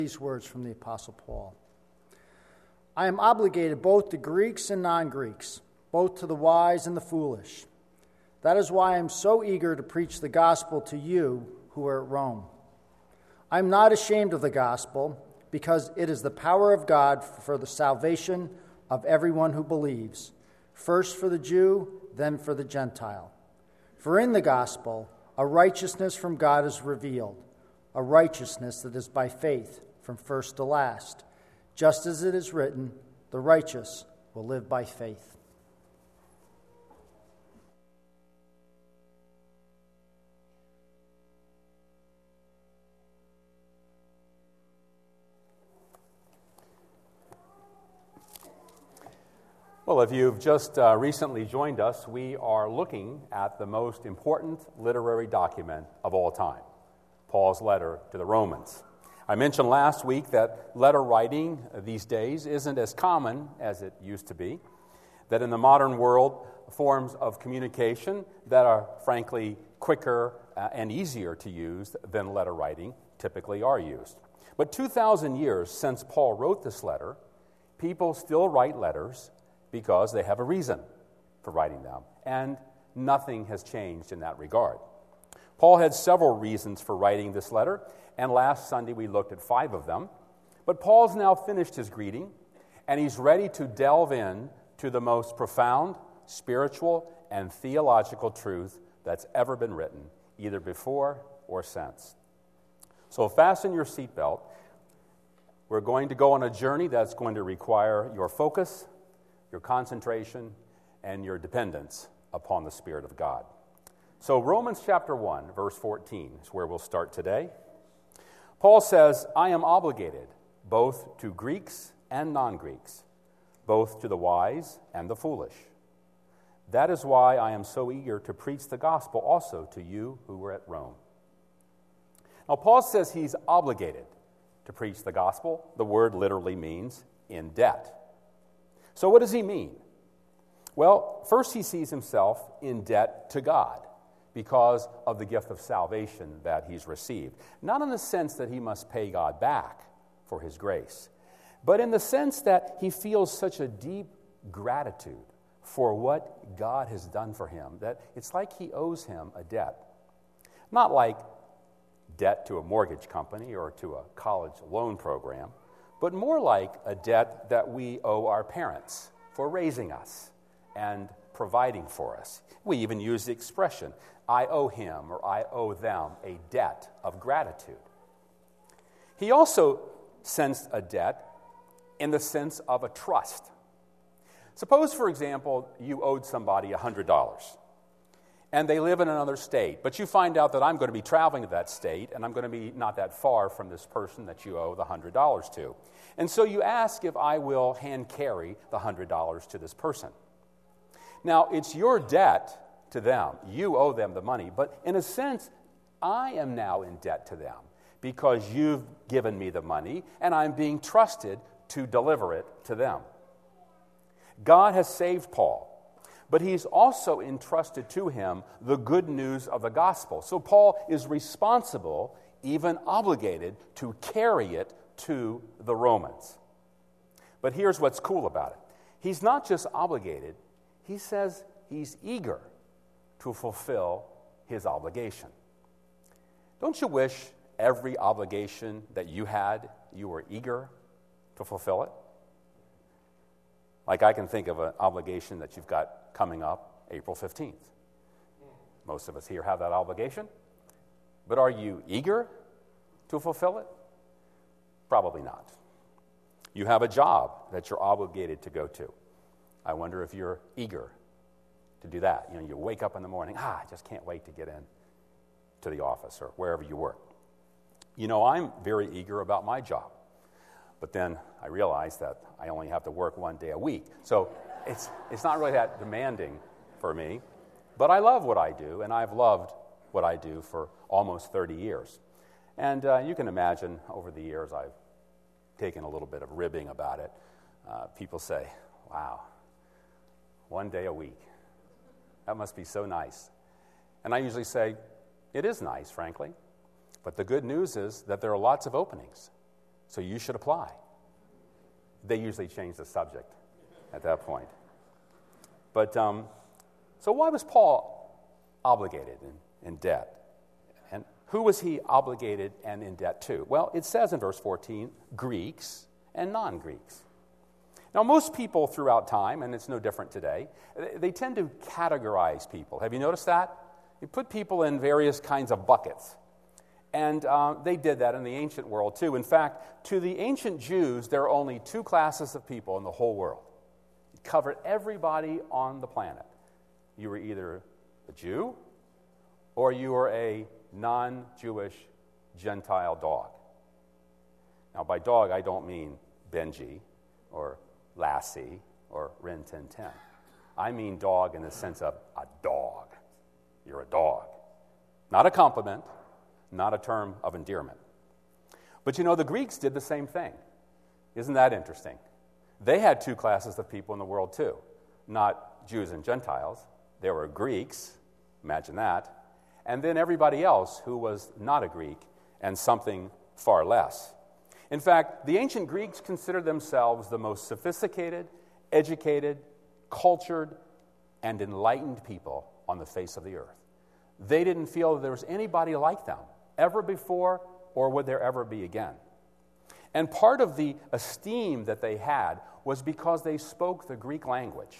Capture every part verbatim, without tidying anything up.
These words from the Apostle Paul. I am obligated both to Greeks and non-Greeks, both to the wise and the foolish. That is why I am so eager to preach the gospel to you who are at Rome. I am not ashamed of the gospel, because it is the power of God for the salvation of everyone who believes, first for the Jew, then for the Gentile. For in the gospel, a righteousness from God is revealed, a righteousness that is by faith from first to last, just as it is written, the righteous will live by faith. Well, if you've just uh, recently joined us, we are looking at the most important literary document of all time, Paul's letter to the Romans. I mentioned last week that letter writing these days isn't as common as it used to be, that in the modern world, forms of communication that are frankly quicker uh, and easier to use than letter writing typically are used. But two thousand years since Paul wrote this letter, people still write letters because they have a reason for writing them, and nothing has changed in that regard. Paul had several reasons for writing this letter, and last Sunday we looked at five of them. But Paul's now finished his greeting, and he's ready to delve in to the most profound spiritual and theological truth that's ever been written, either before or since. So fasten your seatbelt. We're going to go on a journey that's going to require your focus, your concentration, and your dependence upon the Spirit of God. So Romans chapter one, verse fourteen is where we'll start today. Paul says, I am obligated both to Greeks and non-Greeks, both to the wise and the foolish. That is why I am so eager to preach the gospel also to you who are at Rome. Now, Paul says he's obligated to preach the gospel. The word literally means in debt. So what does he mean? Well, first he sees himself in debt to God because of the gift of salvation that he's received. Not in the sense that he must pay God back for his grace, but in the sense that he feels such a deep gratitude for what God has done for him that it's like he owes him a debt. Not like debt to a mortgage company or to a college loan program, but more like a debt that we owe our parents for raising us and providing for us. We even use the expression, I owe him or I owe them a debt of gratitude. He also sensed a debt in the sense of a trust. Suppose, for example, you owed somebody one hundred dollars. And they live in another state, but you find out that I'm going to be traveling to that state, and I'm going to be not that far from this person that you owe the one hundred dollars to. And so you ask if I will hand carry the one hundred dollars to this person. Now, it's your debt to them. You owe them the money, but in a sense, I am now in debt to them because you've given me the money, and I'm being trusted to deliver it to them. God has saved Paul, but he's also entrusted to him the good news of the gospel. So Paul is responsible, even obligated, to carry it to the Romans. But here's what's cool about it. He's not just obligated, he says he's eager to fulfill his obligation. Don't you wish every obligation that you had, you were eager to fulfill it? Like I can think of an obligation that you've got coming up April fifteenth. Most of us here have that obligation. But are you eager to fulfill it? Probably not. You have a job that you're obligated to go to. I wonder if you're eager to do that. You know, you wake up in the morning, ah, I just can't wait to get in to the office or wherever you work. You know, I'm very eager about my job. But then I realize that I only have to work one day a week. So it's it's not really that demanding for me. But I love what I do, and I've loved what I do for almost thirty years. And uh, you can imagine over the years I've taken a little bit of ribbing about it. Uh, people say, wow, one day a week. That must be so nice. And I usually say, it is nice, frankly. But the good news is that there are lots of openings. so you should apply. They usually change the subject at that point. But, um, so why was Paul obligated in, in debt? And who was he obligated and in debt to? Well, it says in verse fourteen, Greeks and non-Greeks. Now, most people throughout time, and it's no different today, they tend to categorize people. Have you noticed that? You put people in various kinds of buckets. And uh, they did that in the ancient world, too. In fact, to the ancient Jews, there are only two classes of people in the whole world. It covered everybody on the planet. You were either a Jew or you were a non-Jewish Gentile dog. Now, by dog, I don't mean Benji or Lassie or Rin Tin Tin. I mean dog in the sense of a dog. You're a dog. Not a compliment, not a term of endearment. But you know, the Greeks did the same thing. Isn't that interesting? They had two classes of people in the world too. Not Jews and Gentiles. There were Greeks, imagine that, and then everybody else who was not a Greek and something far less. In fact, the ancient Greeks considered themselves the most sophisticated, educated, cultured, and enlightened people on the face of the earth. They didn't feel that there was anybody like them ever before or would there ever be again. And part of the esteem that they had was because they spoke the Greek language.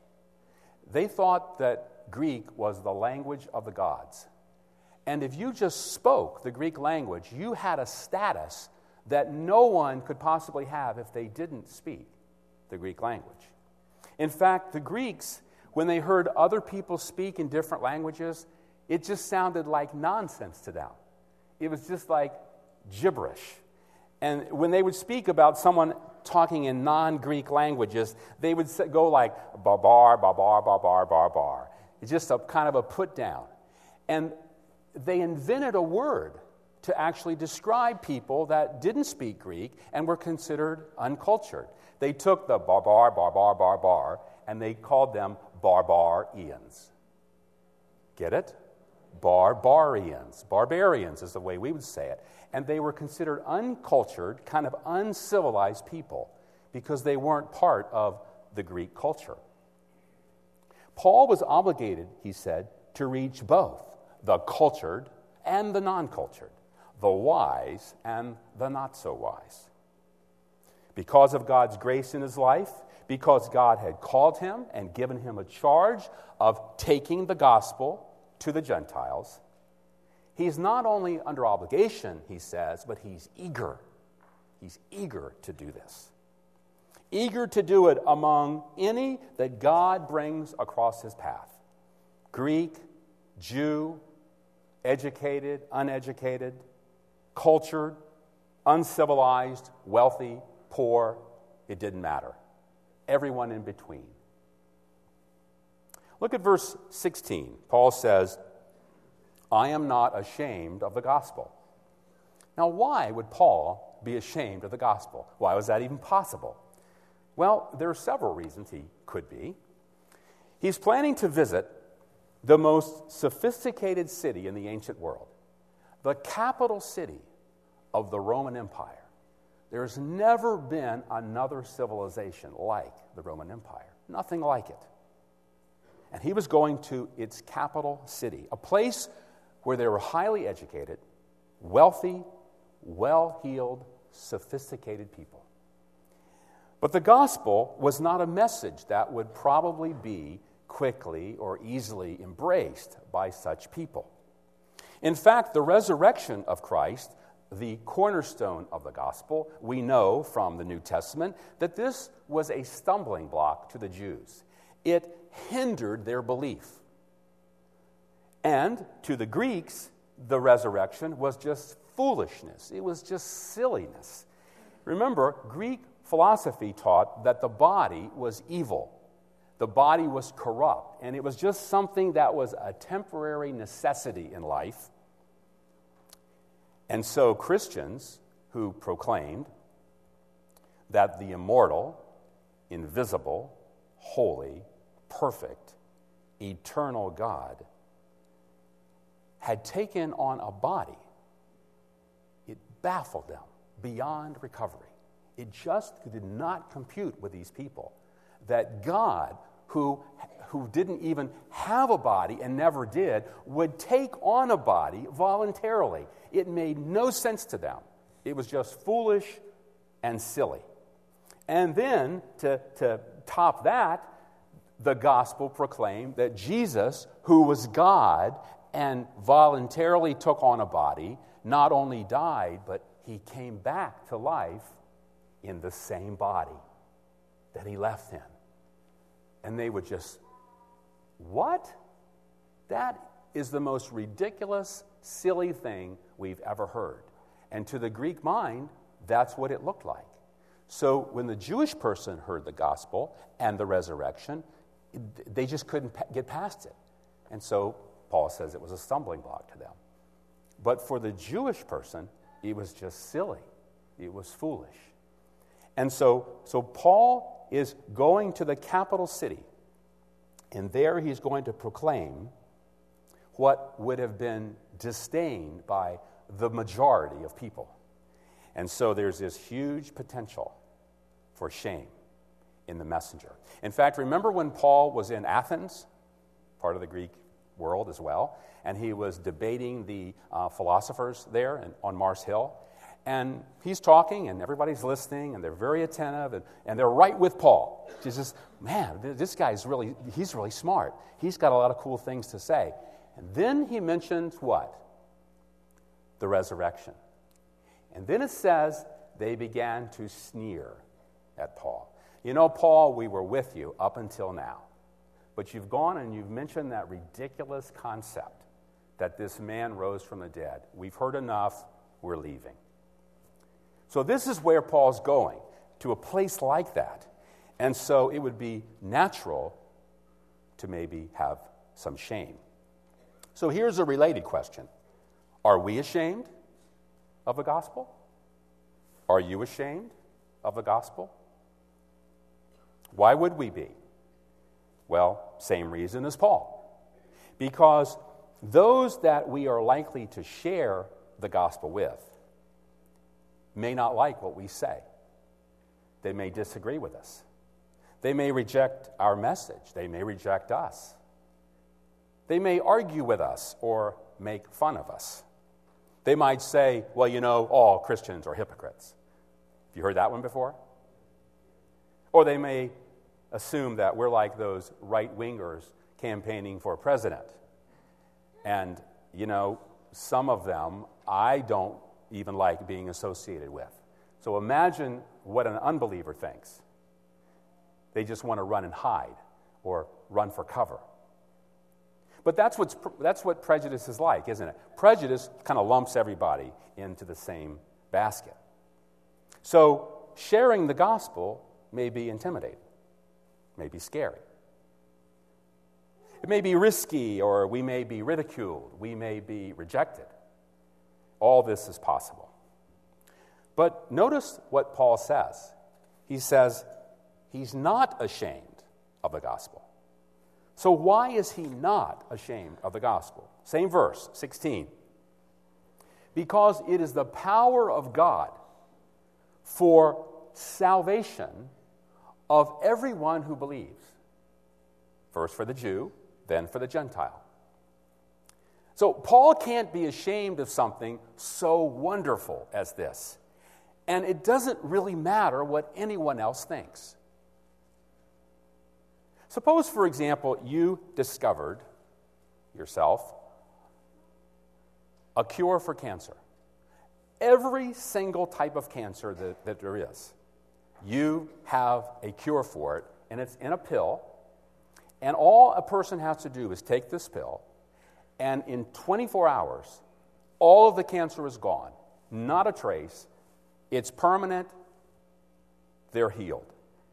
They thought that Greek was the language of the gods. And if you just spoke the Greek language, you had a status that no one could possibly have if they didn't speak the Greek language. In fact, the Greeks, when they heard other people speak in different languages, it just sounded like nonsense to them. It was just like gibberish. And when they would speak about someone talking in non-Greek languages, they would go like, bar-bar, bar-bar, bar-bar, bar-bar. It's just a kind of a put-down. And they invented a word to actually describe people that didn't speak Greek and were considered uncultured. They took the bar-bar, bar-bar, bar-bar, and they called them barbarians. Get it? Barbarians. Barbarians is the way we would say it. And they were considered uncultured, kind of uncivilized people because they weren't part of the Greek culture. Paul was obligated, he said, to reach both the cultured and the non-cultured, the wise and the not-so-wise. Because of God's grace in his life, because God had called him and given him a charge of taking the gospel to the Gentiles, he's not only under obligation, he says, but he's eager. He's eager to do this. Eager to do it among any that God brings across his path. Greek, Jew, educated, uneducated, cultured, uncivilized, wealthy, poor, it didn't matter. Everyone in between. Look at verse sixteen. Paul says, I am not ashamed of the gospel. Now, why would Paul be ashamed of the gospel? Why was that even possible? Well, there are several reasons he could be. He's planning to visit the most sophisticated city in the ancient world, the capital city of the Roman Empire. There's never been another civilization like the Roman Empire. Nothing like it. And he was going to its capital city, a place where they were highly educated, wealthy, well-heeled, sophisticated people. But the gospel was not a message that would probably be quickly or easily embraced by such people. In fact, the resurrection of Christ, the cornerstone of the gospel, we know from the New Testament that this was a stumbling block to the Jews. It hindered their belief. And to the Greeks, the resurrection was just foolishness. It was just silliness. Remember, Greek philosophy taught that the body was evil. The body was corrupt, and it was just something that was a temporary necessity in life. And so Christians who proclaimed that the immortal, invisible, holy, perfect, eternal God had taken on a body, it baffled them. beyond recovery. It just did not compute with these people that God, who, who didn't even have a body and never did, would take on a body voluntarily. It made no sense to them. It was just foolish and silly. And then, to, to top that, the gospel proclaimed that Jesus, who was God and voluntarily took on a body, not only died, but he came back to life in the same body that he left in. And they would just, what? That is the most ridiculous, silly thing we've ever heard. And to the Greek mind, that's what it looked like. So when the Jewish person heard the gospel and the resurrection, they just couldn't get past it. And so Paul says it was a stumbling block to them. But for the Jewish person, it was just silly. It was foolish. And so, so Paul is going to the capital city, and there he's going to proclaim what would have been disdained by the majority of people. And so there's this huge potential for shame in the messenger. In fact, remember when Paul was in Athens, part of the Greek world as well, and he was debating the uh, philosophers there in, on Mars Hill, and he's talking, and everybody's listening, and they're very attentive, and, and they're right with Paul. He says, man, this guy's really, he's really smart. He's got a lot of cool things to say. And then he mentions what? The resurrection. And then it says they began to sneer at Paul. You know, Paul, we were with you up until now. But you've gone and you've mentioned that ridiculous concept that this man rose from the dead. We've heard enough. We're leaving. So this is where Paul's going, to a place like that. And so it would be natural to maybe have some shame. So here's a related question. Are we ashamed of the gospel? Are you ashamed of the gospel? Why would we be? Well, same reason as Paul. Because those that we are likely to share the gospel with may not like what we say. They may disagree with us. They may reject our message. They may reject us. They may argue with us or make fun of us. They might say, well, you know, all Christians are hypocrites. Have you heard that one before? Or they may assume that we're like those right-wingers campaigning for president. And, you know, some of them I don't even like being associated with. So imagine what an unbeliever thinks. They just want to run and hide or run for cover. But that's, what's, that's what prejudice is like, isn't it? Prejudice kind of lumps everybody into the same basket. So sharing the gospel may be intimidating, may be scary. It may be risky, or we may be ridiculed, we may be rejected. All this is possible. But notice what Paul says. He says he's not ashamed of the gospel. So why is he not ashamed of the gospel? Same verse, sixteen. Because it is the power of God for salvation of everyone who believes. First for the Jew, then for the Gentile. So Paul can't be ashamed of something so wonderful as this. And it doesn't really matter what anyone else thinks. Suppose, for example, you discovered yourself a cure for cancer. Every single type of cancer that, that there is, you have a cure for it, and it's in a pill. And all a person has to do is take this pill, and in twenty-four hours, all of the cancer is gone. Not a trace. It's permanent. They're healed.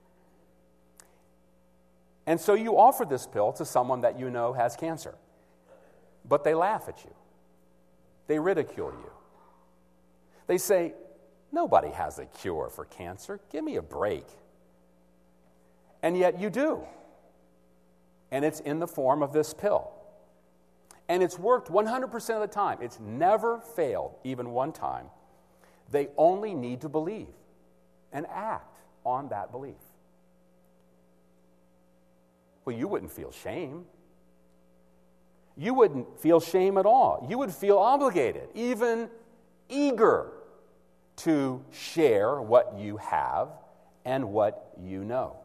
And so you offer this pill to someone that you know has cancer. But they laugh at you. They ridicule you. They say, nobody has a cure for cancer. Give me a break. And yet you do. And it's in the form of this pill. And it's worked one hundred percent of the time. It's never failed, even one time. They only need to believe and act on that belief. Well, you wouldn't feel shame. You wouldn't feel shame at all. You would feel obligated, even eager to share what you have and what you know.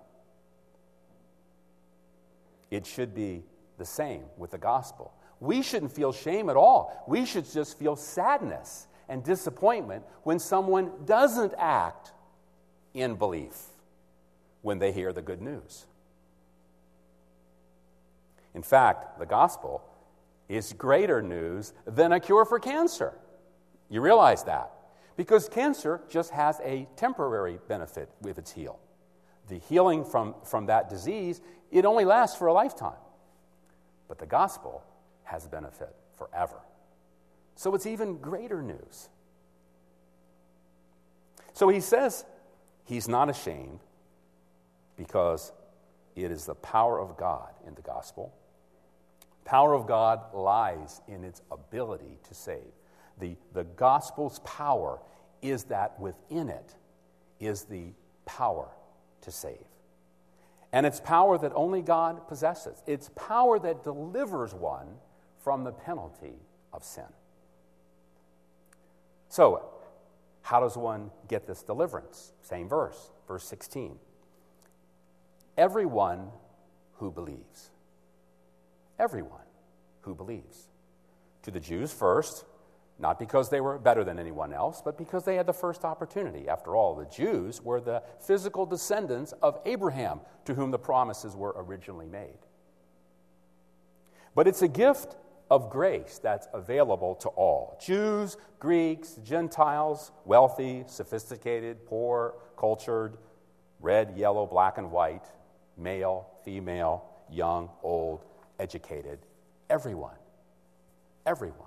It should be the same with the gospel. We shouldn't feel shame at all. We should just feel sadness and disappointment when someone doesn't act in belief when they hear the good news. In fact, the gospel is greater news than a cure for cancer. You realize that? Because cancer just has a temporary benefit if it's healed. The healing from, from that disease, it only lasts for a lifetime. But the gospel has benefit forever. So it's even greater news. So he says he's not ashamed because it is the power of God in the gospel. Power of God lies in its ability to save. The, the gospel's power is that within it is the power to save. And it's power that only God possesses. It's power that delivers one from the penalty of sin. So, how does one get this deliverance? Same verse, verse sixteen. Everyone who believes. Everyone who believes. To the Jews first, not because they were better than anyone else, but because they had the first opportunity. After all, the Jews were the physical descendants of Abraham, to whom the promises were originally made. But it's a gift of grace that's available to all. Jews, Greeks, Gentiles, wealthy, sophisticated, poor, cultured, red, yellow, black, and white, male, female, young, old, educated, everyone. Everyone.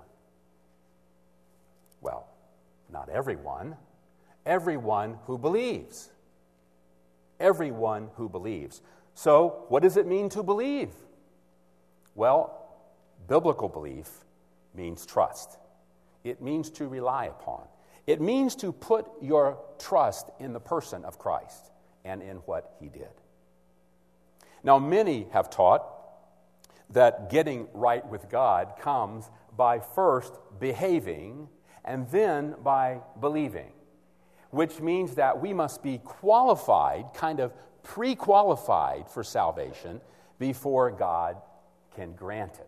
Well, not everyone. Everyone who believes. Everyone who believes. So, what does it mean to believe? Well, biblical belief means trust. It means to rely upon. It means to put your trust in the person of Christ and in what he did. Now, many have taught that getting right with God comes by first behaving and then by believing, which means that we must be qualified, kind of pre-qualified for salvation before God can grant it.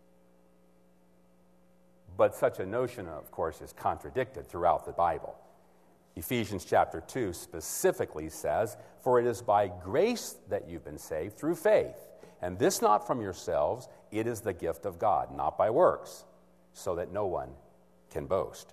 But such a notion, of course, is contradicted throughout the Bible. Ephesians chapter two specifically says, "For it is by grace that you've been saved through faith, and this not from yourselves, it is the gift of God, not by works, so that no one can boast."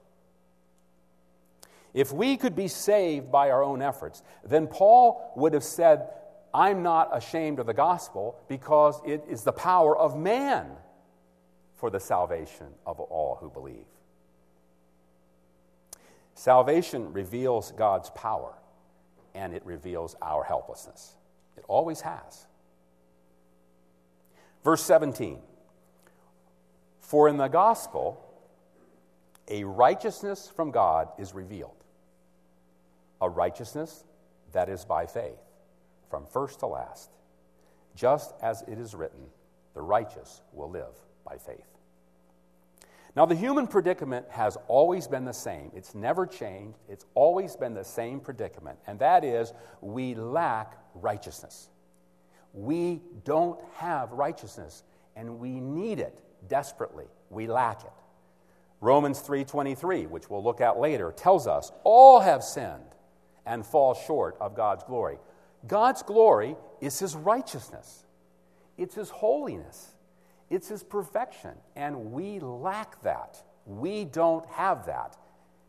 If we could be saved by our own efforts, then Paul would have said, "I'm not ashamed of the gospel because it is the power of man for the salvation of all who believe." Salvation reveals God's power, and it reveals our helplessness. It always has. Verse seventeen, "For in the gospel, a righteousness from God is revealed, a righteousness that is by faith, from first to last. Just as it is written, the righteous will live by faith." Now, the human predicament has always been the same. It's never changed. It's always been the same predicament, and that is we lack righteousness. We don't have righteousness, and we need it desperately. We lack it. Romans three twenty-three, which we'll look at later, tells us all have sinned and fall short of God's glory. God's glory is his righteousness. It's his holiness. It's his perfection, and we lack that. We don't have that.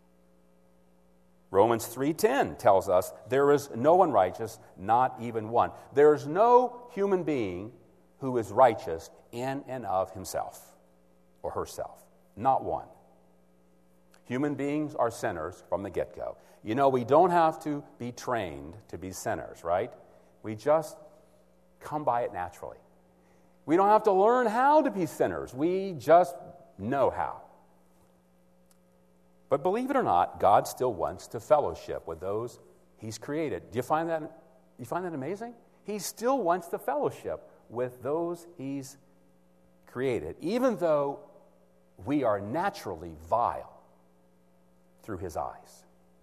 Romans three ten tells us there is no one righteous, not even one. There is no human being who is righteous in and of himself or herself. Not one. Human beings are sinners from the get-go. You know, we don't have to be trained to be sinners, right? We just come by it naturally. We don't have to learn how to be sinners. We just know how. But believe it or not, God still wants to fellowship with those he's created. Do you find that, you find that amazing? He still wants to fellowship with those he's created, even though we are naturally vile through his eyes.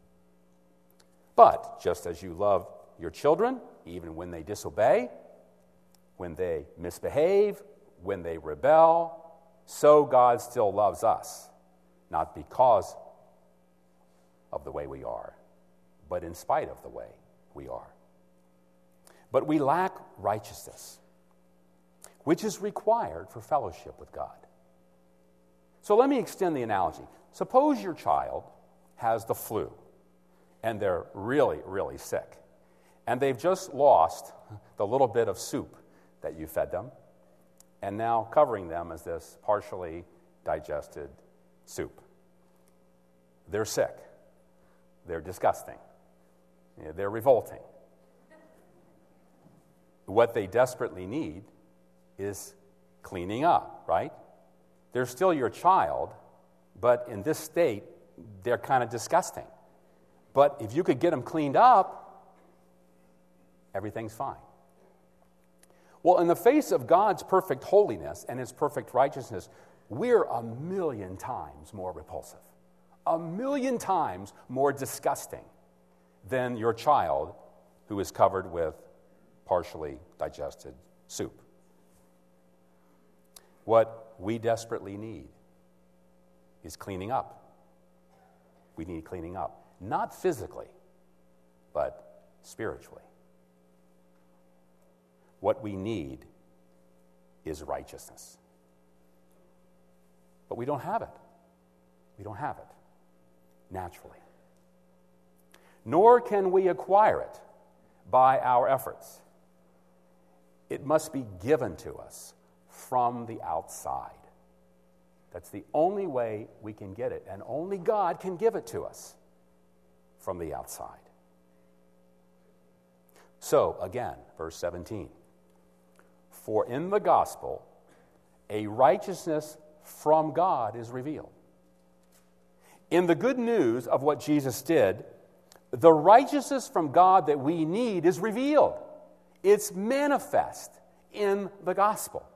But just as you love your children, even when they disobey, when they misbehave, when they rebel, so God still loves us, not because of the way we are, but in spite of the way we are. But we lack righteousness, which is required for fellowship with God. So let me extend the analogy. Suppose your child has the flu, and they're really, really sick, and they've just lost the little bit of soup that you fed them, and now covering them is this partially digested soup. They're sick. They're disgusting. They're revolting. What they desperately need is cleaning up, right? They're still your child, but in this state, they're kind of disgusting. But if you could get them cleaned up, everything's fine. Well, in the face of God's perfect holiness and his perfect righteousness, we're a million times more repulsive, a million times more disgusting than your child who is covered with partially digested soup. What we desperately need is cleaning up. We need cleaning up, not physically, but spiritually. What we need is righteousness. But we don't have it. We don't have it naturally. Nor can we acquire it by our efforts. It must be given to us from the outside. That's the only way we can get it, and only God can give it to us from the outside. So, again, verse seventeen. For in the gospel, a righteousness from God is revealed. In the good news of what Jesus did, the righteousness from God that we need is revealed. It's manifest in the gospel.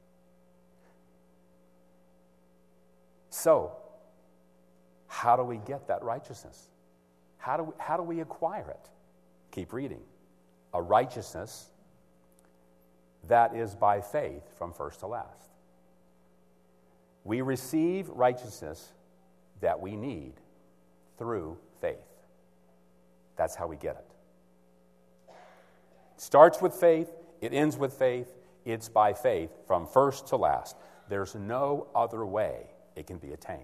So, how do we get that righteousness? How do we, how do we acquire it? Keep reading. A righteousness that is by faith from first to last. We receive righteousness that we need through faith. That's how we get it. It starts with faith, it ends with faith, it's by faith from first to last. There's no other way it can be attained.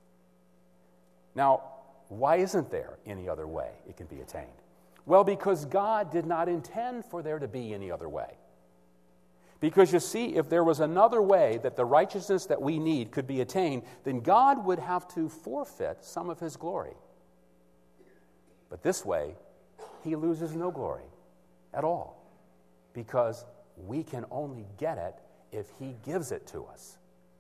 Now, why isn't there any other way it can be attained? Well, because God did not intend for there to be any other way. Because you see, if there was another way that the righteousness that we need could be attained, then God would have to forfeit some of his glory. But this way, he loses no glory at all, because we can only get it if he gives it to us.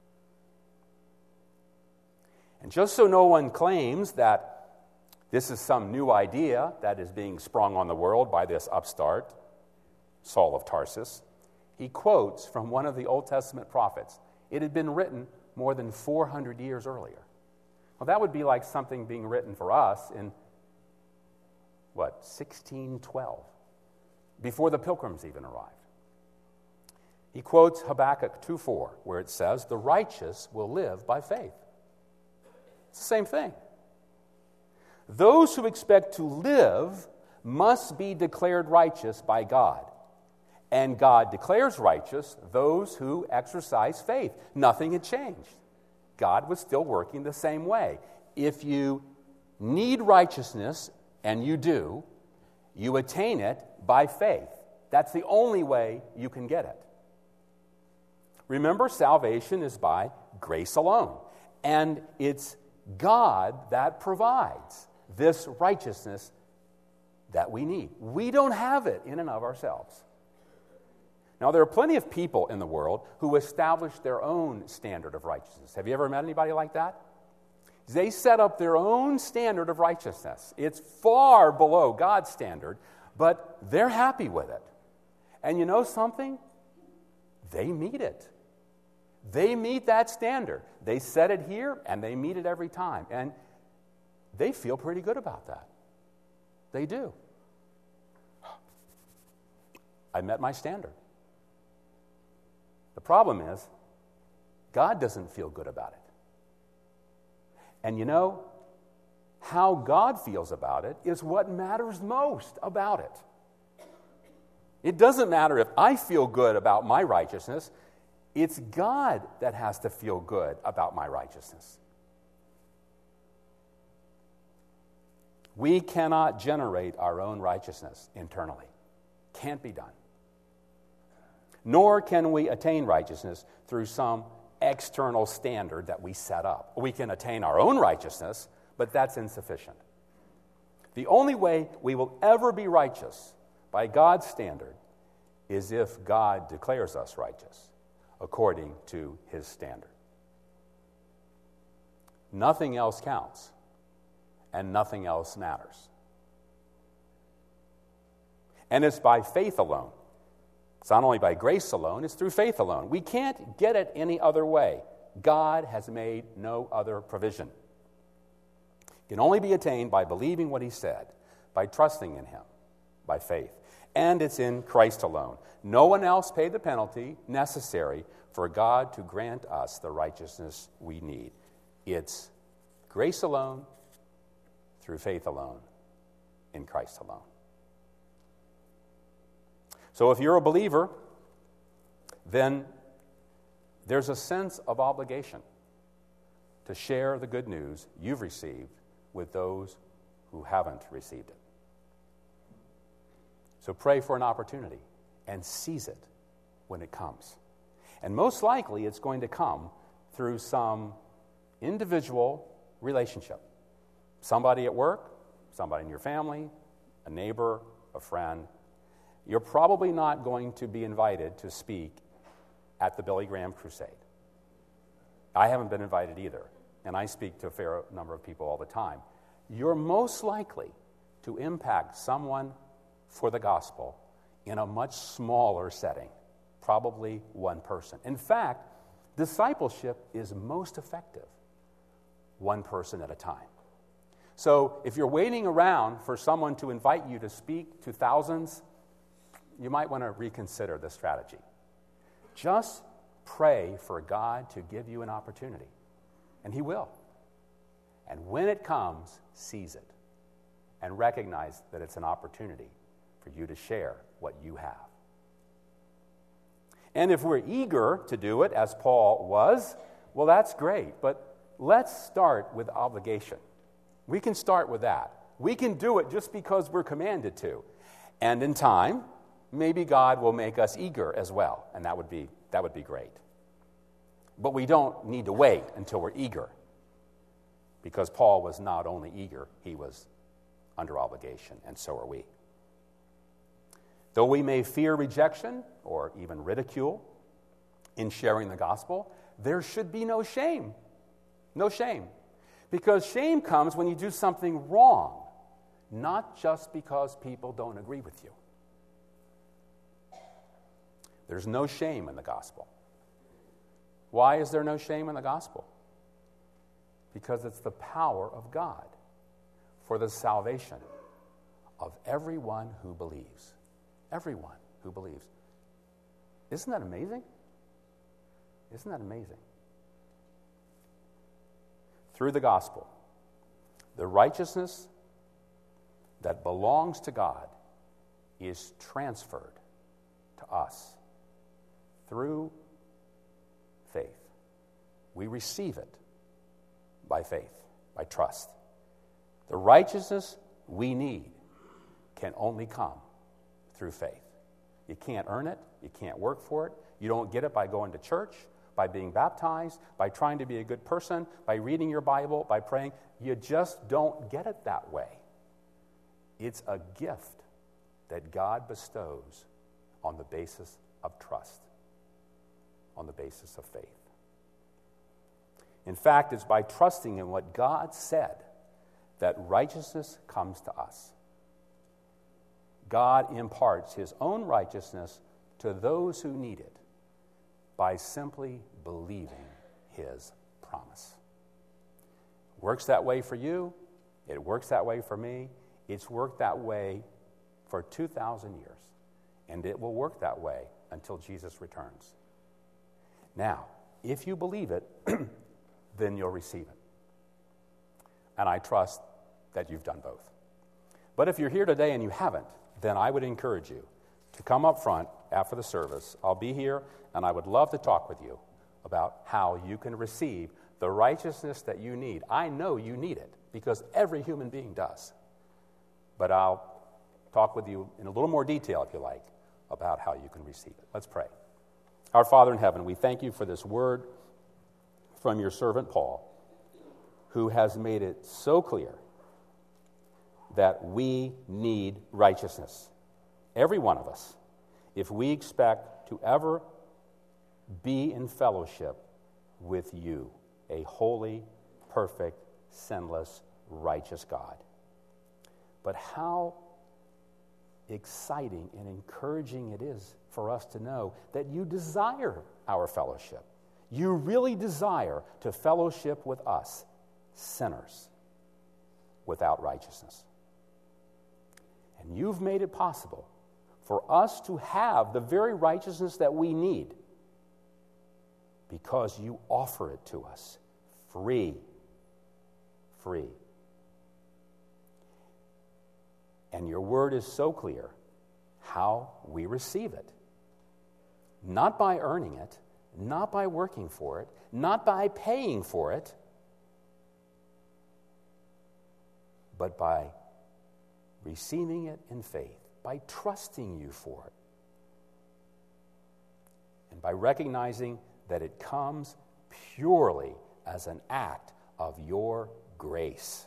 And just so no one claims that this is some new idea that is being sprung on the world by this upstart, Saul of Tarsus, he quotes from one of the Old Testament prophets. It had been written more than four hundred years earlier. Well, that would be like something being written for us in, what, sixteen twelve, before the Pilgrims even arrived. He quotes Habakkuk two four, where it says, "The righteous will live by faith." It's the same thing. Those who expect to live must be declared righteous by God. And God declares righteous those who exercise faith. Nothing had changed. God was still working the same way. If you need righteousness, and you do, you attain it by faith. That's the only way you can get it. Remember, salvation is by grace alone. And it's God that provides this righteousness that we need. We don't have it in and of ourselves. Now, there are plenty of people in the world who establish their own standard of righteousness. Have you ever met anybody like that? They set up their own standard of righteousness. It's far below God's standard, but they're happy with it. And you know something? They meet it. They meet that standard. They set it here, and they meet it every time. And they feel pretty good about that. They do. I met my standard. The problem is, God doesn't feel good about it. And you know, how God feels about it is what matters most about it. It doesn't matter if I feel good about my righteousness. It's God that has to feel good about my righteousness. We cannot generate our own righteousness internally. Can't be done. Nor can we attain righteousness through some external standard that we set up. We can attain our own righteousness, but that's insufficient. The only way we will ever be righteous by God's standard is if God declares us righteous according to his standard. Nothing else counts, and nothing else matters. And it's by faith alone. It's not only by grace alone, it's through faith alone. We can't get it any other way. God has made no other provision. It can only be attained by believing what he said, by trusting in him, by faith. And it's in Christ alone. No one else paid the penalty necessary for God to grant us the righteousness we need. It's grace alone, through faith alone, in Christ alone. So if you're a believer, then there's a sense of obligation to share the good news you've received with those who haven't received it. So pray for an opportunity and seize it when it comes. And most likely it's going to come through some individual relationship. Somebody at work, somebody in your family, a neighbor, a friend. You're probably not going to be invited to speak at the Billy Graham Crusade. I haven't been invited either, and I speak to a fair number of people all the time. You're most likely to impact someone for the gospel in a much smaller setting, probably one person. In fact, discipleship is most effective one person at a time. So if you're waiting around for someone to invite you to speak to thousands, you might want to reconsider the strategy. Just pray for God to give you an opportunity, and he will. And when it comes, seize it and recognize that it's an opportunity for you to share what you have. And if we're eager to do it, as Paul was, well, that's great, but let's start with obligation. We can start with that. We can do it just because we're commanded to. And in time, maybe God will make us eager as well, and that would be that would be great. But we don't need to wait until we're eager, because Paul was not only eager, he was under obligation, and so are we. Though we may fear rejection or even ridicule in sharing the gospel, there should be no shame. No shame. Because shame comes when you do something wrong, not just because people don't agree with you. There's no shame in the gospel. Why is there no shame in the gospel? Because it's the power of God for the salvation of everyone who believes. Everyone who believes. Isn't that amazing? Isn't that amazing? Through the gospel, the righteousness that belongs to God is transferred to us through faith. We receive it by faith, by trust. The righteousness we need can only come through faith. You can't earn it. You can't work for it. You don't get it by going to church, by being baptized, by trying to be a good person, by reading your Bible, by praying. You just don't get it that way. It's a gift that God bestows on the basis of trust, on the basis of faith. In fact, it's by trusting in what God said that righteousness comes to us. God imparts his own righteousness to those who need it by simply believing his promise. It works that way for you. It works that way for me. It's worked that way for two thousand years. And it will work that way until Jesus returns. Now, if you believe it, then you'll receive it. And I trust that you've done both. But if you're here today and you haven't, then I would encourage you to come up front after the service. I'll be here, and I would love to talk with you about how you can receive the righteousness that you need. I know you need it, because every human being does. But I'll talk with you in a little more detail, if you like, about how you can receive it. Let's pray. Our Father in heaven, we thank you for this word from your servant Paul, who has made it so clear that we need righteousness, every one of us, if we expect to ever be in fellowship with you, a holy, perfect, sinless, righteous God. But how exciting and encouraging it is for us to know that you desire our fellowship. You really desire to fellowship with us, sinners, without righteousness. And you've made it possible for us to have the very righteousness that we need because you offer it to us free. Free. And your word is so clear how we receive it. Not by earning it, not by working for it, not by paying for it, but by receiving it in faith, by trusting you for it, and by recognizing that it comes purely as an act of your grace.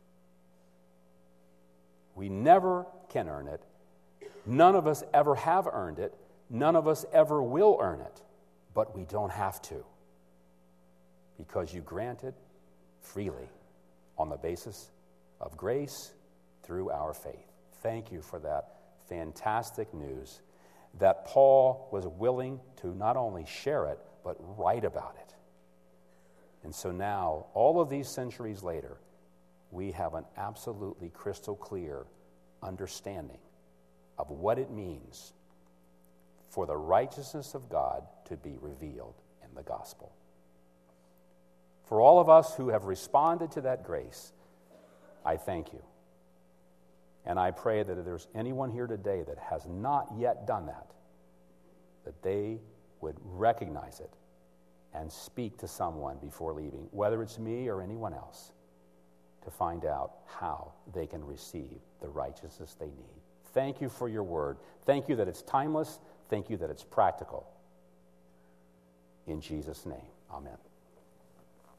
We never can earn it. None of us ever have earned it. None of us ever will earn it. But we don't have to, because you grant it freely on the basis of grace through our faith. Thank you for that fantastic news that Paul was willing to not only share it, but write about it. And so now, all of these centuries later, we have an absolutely crystal clear understanding of what it means for the righteousness of God to be revealed in the gospel. For all of us who have responded to that grace, I thank you. And I pray that if there's anyone here today that has not yet done that, that they would recognize it and speak to someone before leaving, whether it's me or anyone else, to find out how they can receive the righteousness they need. Thank you for your word. Thank you that it's timeless. Thank you that it's practical. In Jesus' name, amen.